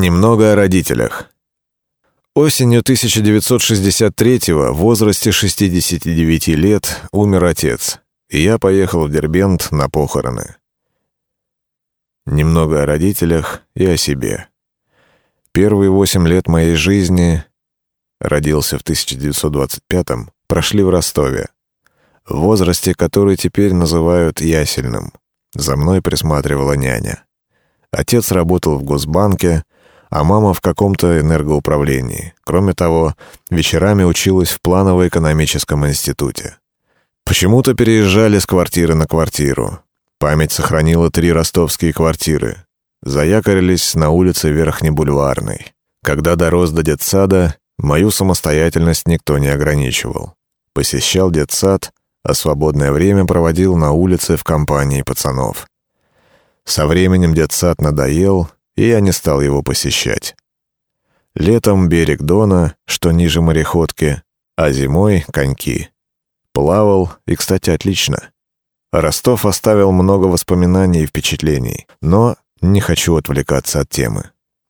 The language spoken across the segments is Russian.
Немного о родителях. Осенью 1963-го в возрасте 69 лет умер отец, и я поехал в Дербент на похороны. Немного о родителях и о себе. Первые 8 лет моей жизни, родился в 1925-м, прошли в Ростове, в возрасте, который теперь называют ясельным. За мной присматривала няня. Отец работал в Госбанке, а мама в каком-то энергоуправлении. Кроме того, вечерами училась в планово-экономическом институте. Почему-то переезжали с квартиры на квартиру. Память сохранила 3 ростовские квартиры. Заякорились на улице Верхнебульварной. Когда дорос до детсада, мою самостоятельность никто не ограничивал. Посещал детсад, а свободное время проводил на улице в компании пацанов. Со временем детсад надоел, и я не стал его посещать. Летом берег Дона, что ниже мореходки, а зимой — коньки. Плавал, и, кстати, отлично. Ростов оставил много воспоминаний и впечатлений, но не хочу отвлекаться от темы.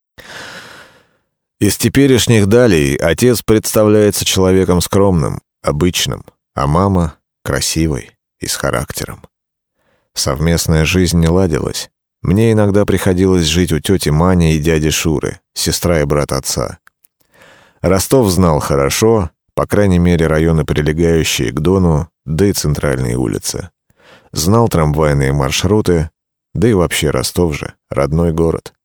Из теперешних далей отец представляется человеком скромным, обычным, а мама — красивой и с характером. Совместная жизнь не ладилась. Мне иногда приходилось жить у тети Мани и дяди Шуры, сестра и брат отца. Ростов знал хорошо, по крайней мере, районы, прилегающие к Дону, да и центральные улицы. Знал трамвайные маршруты, да и вообще Ростов же — родной город.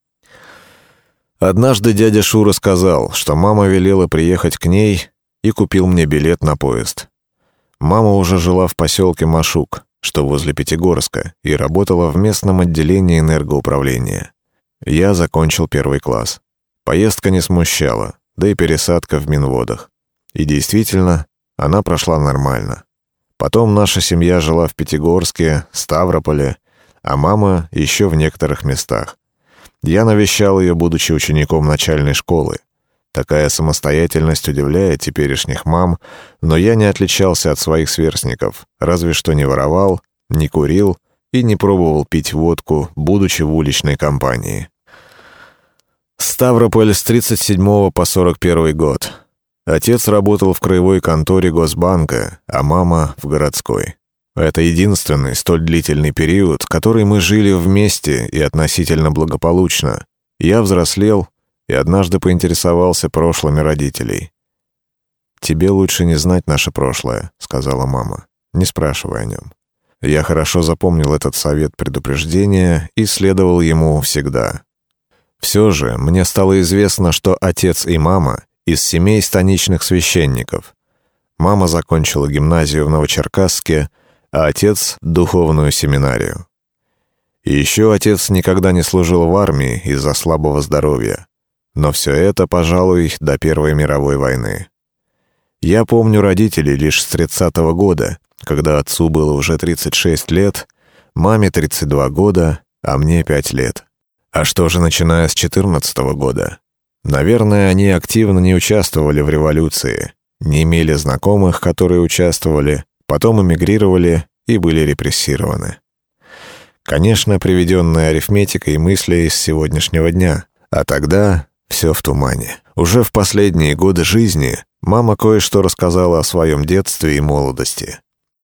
Однажды дядя Шура сказал, что мама велела приехать к ней и купил мне билет на поезд. Мама уже жила в поселке Машук, что возле Пятигорска, и работала в местном отделении энергоуправления. Я закончил 1 класс. Поездка не смущала, да и пересадка в Минводах. И действительно, она прошла нормально. Потом наша семья жила в Пятигорске, Ставрополе, а мама еще в некоторых местах. Я навещал ее, будучи учеником начальной школы. Такая самостоятельность удивляет теперешних мам, но я не отличался от своих сверстников, разве что не воровал, не курил и не пробовал пить водку, будучи в уличной компании. Ставрополь с 37 по 41 год. Отец работал в краевой конторе Госбанка, а мама — в городской. Это единственный столь длительный период, который мы жили вместе и относительно благополучно. Я взрослел и однажды поинтересовался прошлыми родителей. «Тебе лучше не знать наше прошлое», — сказала мама. «Не спрашивай о нем». Я хорошо запомнил этот совет предупреждения и следовал ему всегда. Все же мне стало известно, что отец и мама из семей станичных священников. Мама закончила гимназию в Новочеркасске, а отец — духовную семинарию. И еще отец никогда не служил в армии из-за слабого здоровья. Но все это, пожалуй, до Первой мировой войны. Я помню родителей лишь с 30-го года, когда отцу было уже 36 лет, маме 32 года, а мне 5 лет. А что же, начиная с 14-го года? Наверное, они активно не участвовали в революции, не имели знакомых, которые участвовали, потом эмигрировали и были репрессированы. Конечно, приведенная арифметика и мысли из сегодняшнего дня, а тогда все в тумане. Уже в последние годы жизни мама кое-что рассказала о своем детстве и молодости.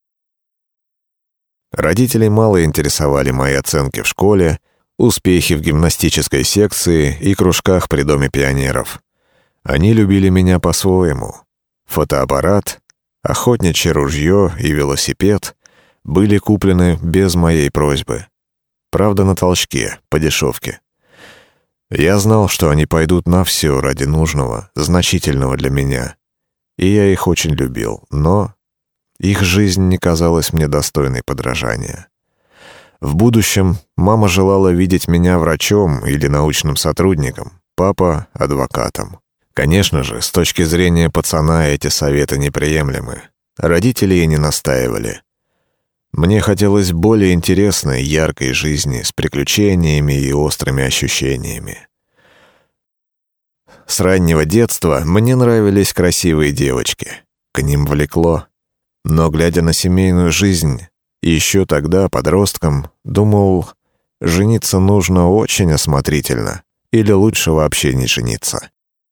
Родителей мало интересовали мои оценки в школе, успехи в гимнастической секции и кружках при Доме пионеров. Они любили меня по-своему. Фотоаппарат, охотничье ружье и велосипед были куплены без моей просьбы. Правда, на толчке, по дешевке. Я знал, что они пойдут на все ради нужного, значительного для меня. И я их очень любил, но их жизнь не казалась мне достойной подражания. В будущем мама желала видеть меня врачом или научным сотрудником, папа — адвокатом. Конечно же, с точки зрения пацана эти советы неприемлемы. Родители и не настаивали. Мне хотелось более интересной, яркой жизни с приключениями и острыми ощущениями. С раннего детства мне нравились красивые девочки. К ним влекло. Но, глядя на семейную жизнь, еще тогда, подростком, думал, жениться нужно очень осмотрительно или лучше вообще не жениться.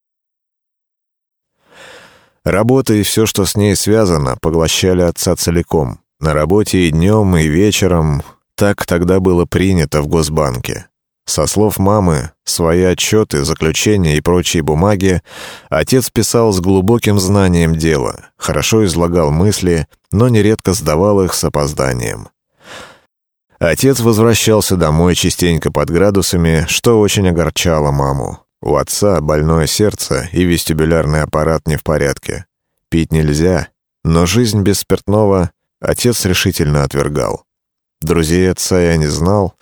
Работа и все, что с ней связано, поглощали отца целиком. На работе и днем, и вечером. Так тогда было принято в Госбанке. Со слов мамы, свои отчеты, заключения и прочие бумаги отец писал с глубоким знанием дела, хорошо излагал мысли, но нередко сдавал их с опозданием. Отец возвращался домой частенько под градусами, что очень огорчало маму. У отца больное сердце и вестибулярный аппарат не в порядке. Пить нельзя, но жизнь без спиртного отец решительно отвергал. Друзей отца я не знал,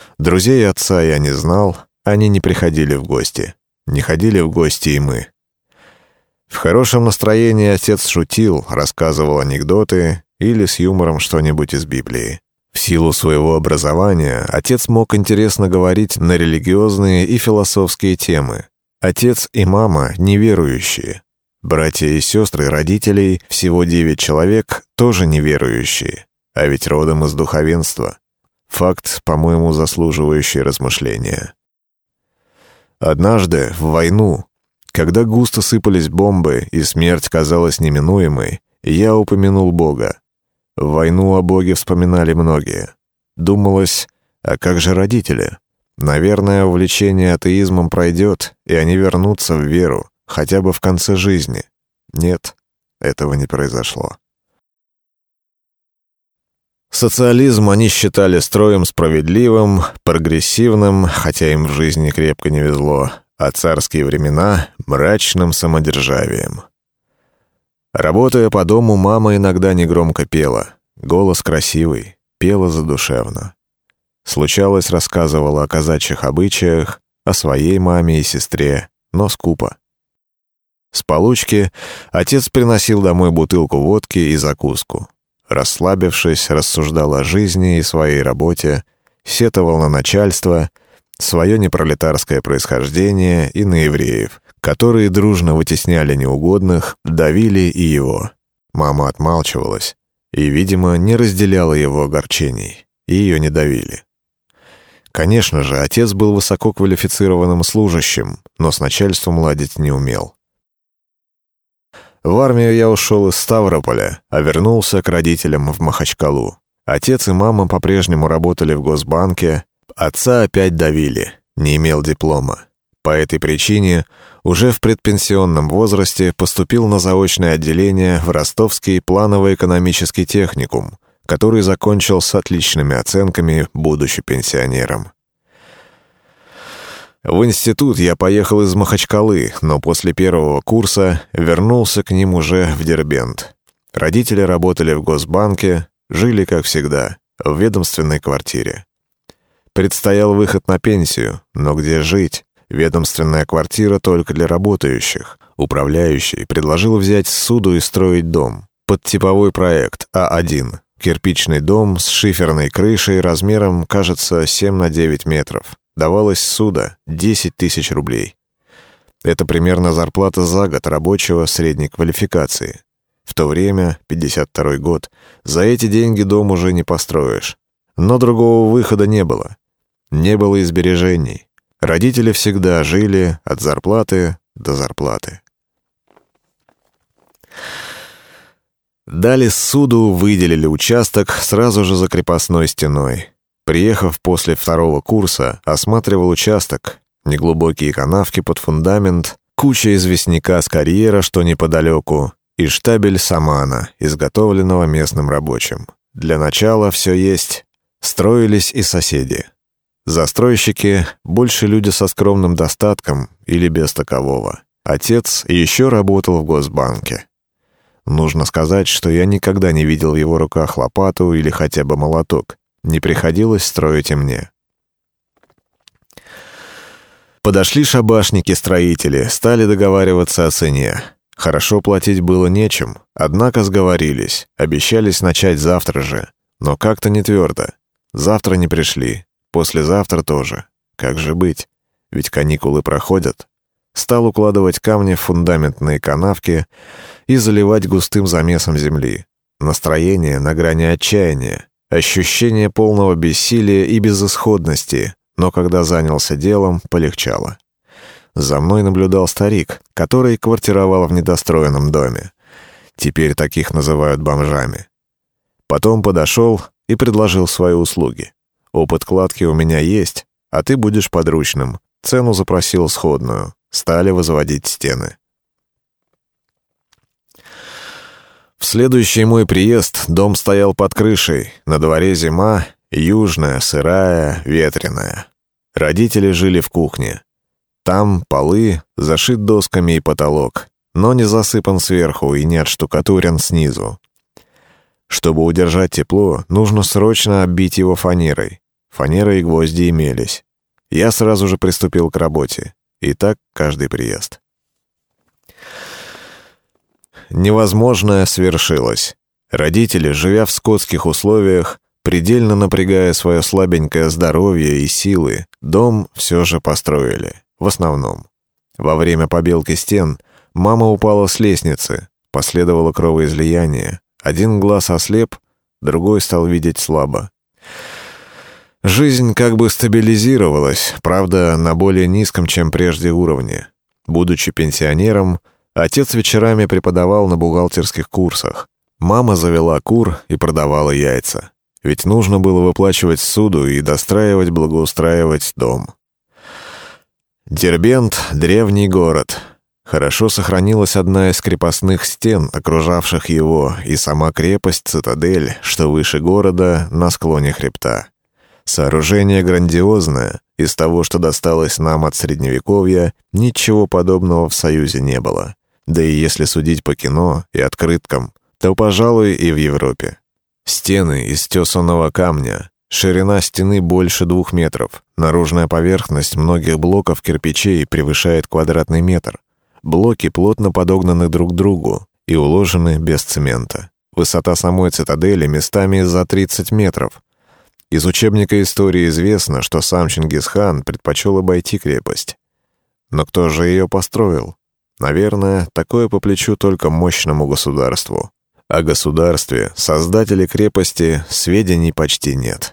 они не приходили в гости. Не ходили в гости и мы. В хорошем настроении отец шутил, рассказывал анекдоты или с юмором что-нибудь из Библии. В силу своего образования отец мог интересно говорить на религиозные и философские темы. Отец и мама неверующие. Братья и сестры родителей, всего 9 человек, тоже неверующие. А ведь родом из духовенства. Факт, по-моему, заслуживающий размышления. Однажды, в войну, когда густо сыпались бомбы и смерть казалась неминуемой, я упомянул Бога. В войну о Боге вспоминали многие. Думалось, а как же родители? Наверное, увлечение атеизмом пройдет, и они вернутся в веру, хотя бы в конце жизни. Нет, этого не произошло. Социализм они считали строем справедливым, прогрессивным, хотя им в жизни крепко не везло, а царские времена — мрачным самодержавием. Работая по дому, мама иногда негромко пела. Голос красивый, пела задушевно. Случалось, рассказывала о казачьих обычаях, о своей маме и сестре, но скупо. С получки отец приносил домой бутылку водки и закуску. Расслабившись, рассуждал о жизни и своей работе, сетовал на начальство, свое непролетарское происхождение и на евреев, которые дружно вытесняли неугодных, давили и его. Мама отмалчивалась и, видимо, не разделяла его огорчений, и ее не давили. Конечно же, отец был высококвалифицированным служащим, но с начальством ладить не умел. В армию я ушел из Ставрополя, а вернулся к родителям в Махачкалу. Отец и мама по-прежнему работали в Госбанке, отца опять давили, не имел диплома. По этой причине уже в предпенсионном возрасте поступил на заочное отделение в Ростовский планово-экономический техникум, который закончил с отличными оценками, будучи пенсионером. В институт я поехал из Махачкалы, но после первого курса вернулся к ним уже в Дербент. Родители работали в Госбанке, жили, как всегда, в ведомственной квартире. Предстоял выход на пенсию, но где жить? Ведомственная квартира только для работающих. Управляющий предложил взять ссуду и строить дом. Под типовой проект А1. Кирпичный дом с шиферной крышей размером, кажется, 7 на 9 метров. Давалась ссуда 10 тысяч рублей. Это примерно зарплата за год рабочего средней квалификации. В то время, 52-й год, за эти деньги дом уже не построишь. Но другого выхода не было. Не было и сбережений. Родители всегда жили от зарплаты до зарплаты. Дали ссуду, выделили участок сразу же за крепостной стеной. Приехав после второго курса, осматривал участок, неглубокие канавки под фундамент, куча известняка с карьера, что неподалеку, и штабель самана, изготовленного местным рабочим. Для начала все есть. Строились и соседи. Застройщики — больше люди со скромным достатком или без такового. Отец еще работал в Госбанке. Нужно сказать, что я никогда не видел в его руках лопату или хотя бы молоток. Не приходилось строить и мне. Подошли шабашники-строители, стали договариваться о цене. Хорошо платить было нечем, однако сговорились, обещались начать завтра же, но как-то не твердо. Завтра не пришли, послезавтра тоже. Как же быть? Ведь каникулы проходят. Стал укладывать камни в фундаментные канавки и заливать густым замесом земли. Настроение на грани отчаяния. Ощущение полного бессилия и безысходности, но когда занялся делом, полегчало. За мной наблюдал старик, который квартировал в недостроенном доме. Теперь таких называют бомжами. Потом подошел и предложил свои услуги. «Опыт кладки у меня есть, а ты будешь подручным». Цену запросил сходную. Стали возводить стены. В следующий мой приезд дом стоял под крышей. На дворе зима, южная, сырая, ветреная. Родители жили в кухне. Там полы, зашит досками и потолок, но не засыпан сверху и не отштукатурен снизу. Чтобы удержать тепло, нужно срочно оббить его фанерой. Фанера и гвозди имелись. Я сразу же приступил к работе. И так каждый приезд. Невозможное свершилось. Родители, живя в скотских условиях, предельно напрягая свое слабенькое здоровье и силы, дом все же построили. В основном. Во время побелки стен мама упала с лестницы, последовало кровоизлияние. Один глаз ослеп, другой стал видеть слабо. Жизнь как бы стабилизировалась, правда, на более низком, чем прежде уровне. Будучи пенсионером, отец вечерами преподавал на бухгалтерских курсах. Мама завела кур и продавала яйца. Ведь нужно было выплачивать ссуду и достраивать, благоустраивать дом. Дербент — древний город. Хорошо сохранилась одна из крепостных стен, окружавших его, и сама крепость-цитадель, что выше города, на склоне хребта. Сооружение грандиозное, из того, что досталось нам от Средневековья, ничего подобного в Союзе не было. Да и если судить по кино и открыткам, то, пожалуй, и в Европе. Стены из тесаного камня, ширина стены больше 2 метров, наружная поверхность многих блоков кирпичей превышает квадратный метр. Блоки плотно подогнаны друг к другу и уложены без цемента. Высота самой цитадели местами за 30 метров. Из учебника истории известно, что сам Чингисхан предпочел обойти крепость. Но кто же ее построил? Наверное, такое по плечу только мощному государству. О государстве, создателе крепости, сведений почти нет.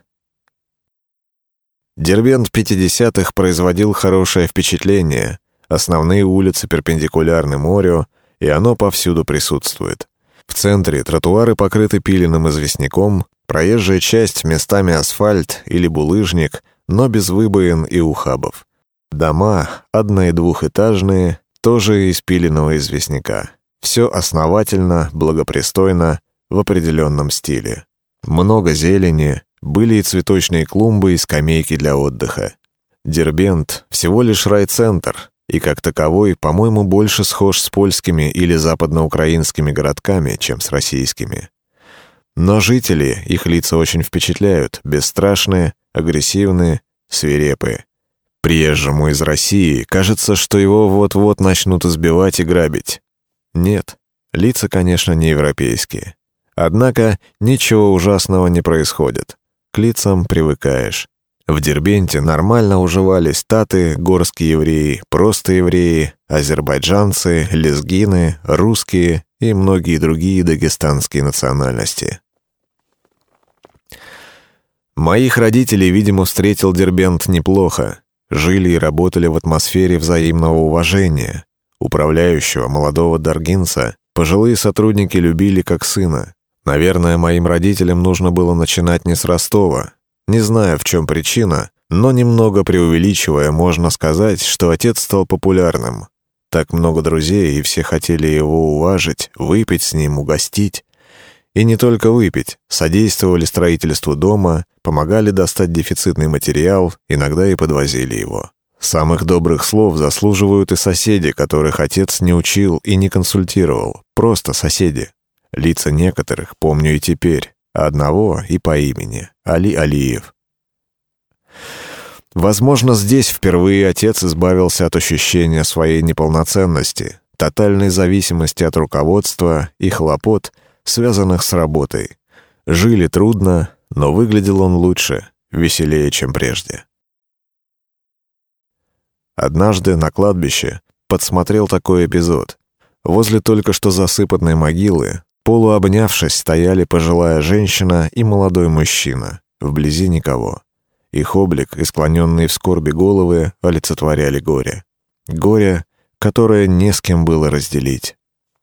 Дербент 50-х производил хорошее впечатление. Основные улицы перпендикулярны морю, и оно повсюду присутствует. В центре тротуары покрыты пиленым известняком, проезжая часть местами асфальт или булыжник, но без выбоин и ухабов. Дома, одно- и двухэтажные, тоже из пиленого известняка. Все основательно, благопристойно, в определенном стиле. Много зелени, были и цветочные клумбы, и скамейки для отдыха. Дербент — всего лишь райцентр, и как таковой, по-моему, больше схож с польскими или западноукраинскими городками, чем с российскими. Но жители, их лица очень впечатляют, бесстрашные, агрессивные, свирепые. Приезжему из России кажется, что его вот-вот начнут избивать и грабить. Нет, лица, конечно, не европейские. Однако ничего ужасного не происходит. К лицам привыкаешь. В Дербенте нормально уживались таты, горские евреи, просто евреи, азербайджанцы, лезгины, русские и многие другие дагестанские национальности. Моих родителей, видимо, встретил Дербент неплохо. Жили и работали в атмосфере взаимного уважения. Управляющего, молодого даргинца, пожилые сотрудники любили как сына. Наверное, моим родителям нужно было начинать не с Ростова. Не знаю, в чем причина, но немного преувеличивая, можно сказать, что отец стал популярным. Так много друзей, и все хотели его уважить, выпить с ним, угостить. И не только выпить, содействовали строительству дома, помогали достать дефицитный материал, иногда и подвозили его. Самых добрых слов заслуживают и соседи, которых отец не учил и не консультировал, просто соседи. Лица некоторых помню и теперь, а одного и по имени — Али Алиев. Возможно, здесь впервые отец избавился от ощущения своей неполноценности, тотальной зависимости от руководства и хлопот, связанных с работой. Жили трудно, но выглядел он лучше, веселее, чем прежде. Однажды на кладбище подсмотрел такой эпизод. Возле только что засыпанной могилы, полуобнявшись, стояли пожилая женщина и молодой мужчина. Вблизи никого. Их облик и склоненные в скорби головы олицетворяли горе. Горе, которое не с кем было разделить.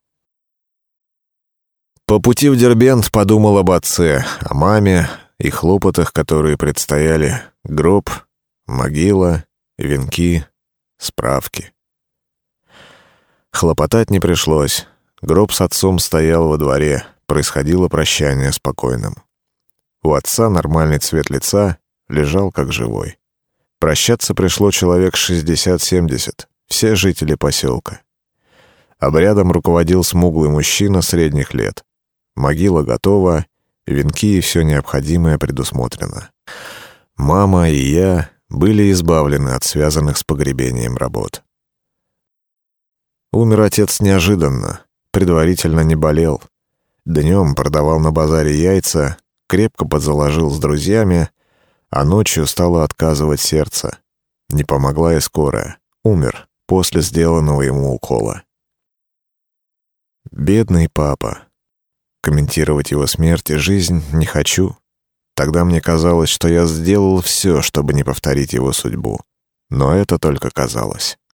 По пути в Дербент подумал об отце, о маме и хлопотах, которые предстояли: гроб, могила, венки, справки. Хлопотать не пришлось. Гроб с отцом стоял во дворе, происходило прощание спокойным. У отца нормальный цвет лица, лежал как живой. Прощаться пришло человек 60-70, все жители поселка. Обрядом руководил смуглый мужчина средних лет. Могила готова, венки и все необходимое предусмотрено. Мама и я были избавлены от связанных с погребением работ. Умер отец неожиданно, предварительно не болел. Днем продавал на базаре яйца, крепко подзаложил с друзьями, а ночью стало отказывать сердце. Не помогла и скорая. Умер после сделанного ему укола. Бедный папа. Комментировать его смерть и жизнь не хочу. Тогда мне казалось, что я сделал все, чтобы не повторить его судьбу. Но это только казалось.